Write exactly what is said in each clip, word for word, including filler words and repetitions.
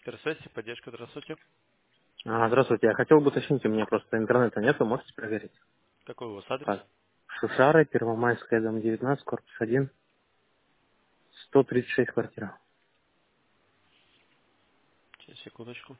Пересвязь, поддержка, здравствуйте. А, здравствуйте, я хотел бы уточнить, у меня просто интернета нету, можете проверить? Какой у вас адрес? Так, Шушары, Первомайская, дом девятнадцать, корпус один, сто тридцать шесть квартира. Сейчас, секундочку.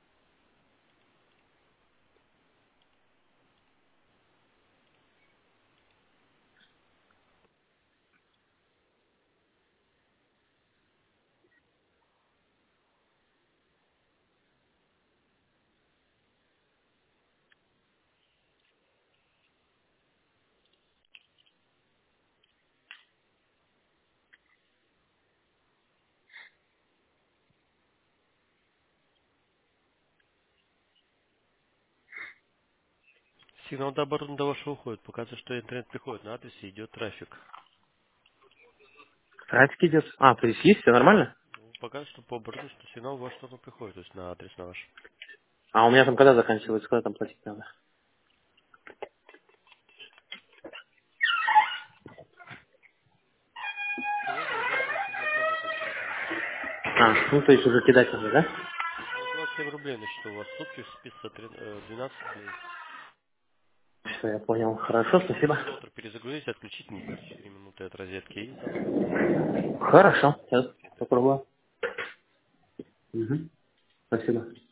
Сигнал до оборудования до вашего уходит. Показывает, что интернет приходит на адрес и идет трафик. Трафик идет. А, то есть есть, все нормально? Ну, Показывает, что по оборудованию, что сигнал в вашу сторону приходит, то есть на адрес на ваш. А у меня там когда заканчивается, когда там платить надо? Сегодня и завтра все будет работать телефон. А, ну то есть уже кидать надо, да? Ну, двадцать семь рублей на счету у вас в сутки списывается три- э, двенадцать дней. Все, я понял. Хорошо, спасибо. Можете на утро перезагрузить, отключить не каждые четыре минуты от розетки и завтра будет Хорошо, сейчас работать. попробую. Угу. Спасибо.